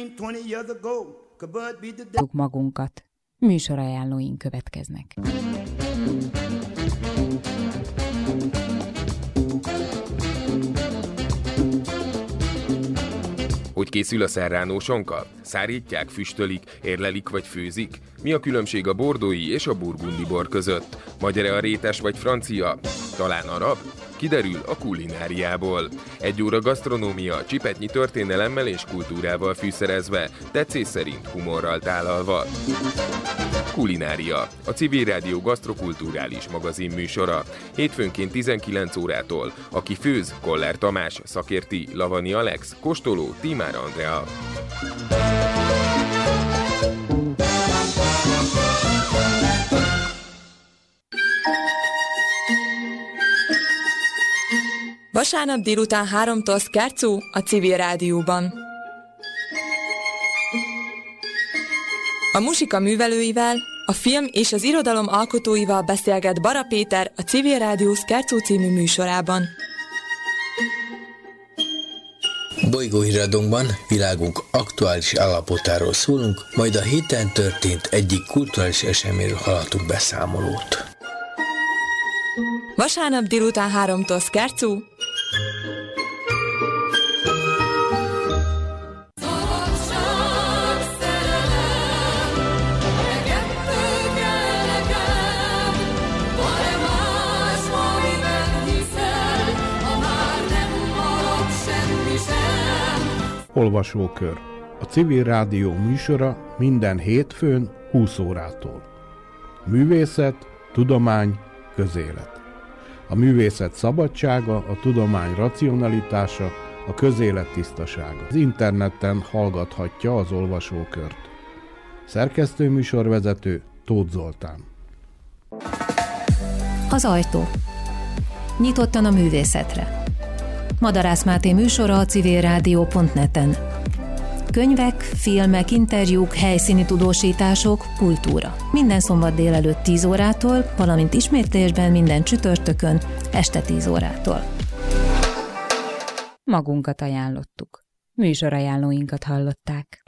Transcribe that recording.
Magunkat. Műsorajánlóink következnek. Hogy készül a serrano sonka? Szárítják, füstölik, érlelik vagy főzik? Mi a különbség a bordói és a burgundi bor között? Magyar-e a rétes vagy francia? Talán arab? Kiderül a kulináriából. 1 óra gasztronómia, csipetnyi történelemmel és kultúrával fűszerezve, tetszés szerint humorral tálalva. Kulinária, a Civil Rádió gasztrokulturális magazin műsora. Hétfőnként 19 órától. Aki főz, Koller Tamás, szakérti, Lavani Alex, kóstoló, Tímár Andrea. Vasárnap délután 3-tól Skercó a Civil Rádióban. A muzsika művelőivel, a film és az irodalom alkotóival beszélget Bara Péter a Civil Rádió Skercó című műsorában. Bolygóhíradónkban világunk aktuális állapotáról szólunk, majd a héten történt egyik kulturális eseményről hallhatunk beszámolót. Vasárnap délután 3-tól Skercó. Olvasókör. A Civil Rádió műsora minden hétfőn 20 órától. Művészet, tudomány, közélet. A művészet szabadsága, a tudomány racionalitása, a közélet tisztasága. Az interneten hallgathatja az olvasókört. Szerkesztő műsorvezető Tóth Zoltán. Az ajtó. Nyitottan a művészetre. Madarász Máté műsora a civilrádió.net-en. Könyvek, filmek, interjúk, helyszíni tudósítások, kultúra. Minden szombat délelőtt 10 órától, valamint ismétlésben minden csütörtökön este 10 órától. Magunkat ajánlottuk. Műsorajánlóinkat hallották.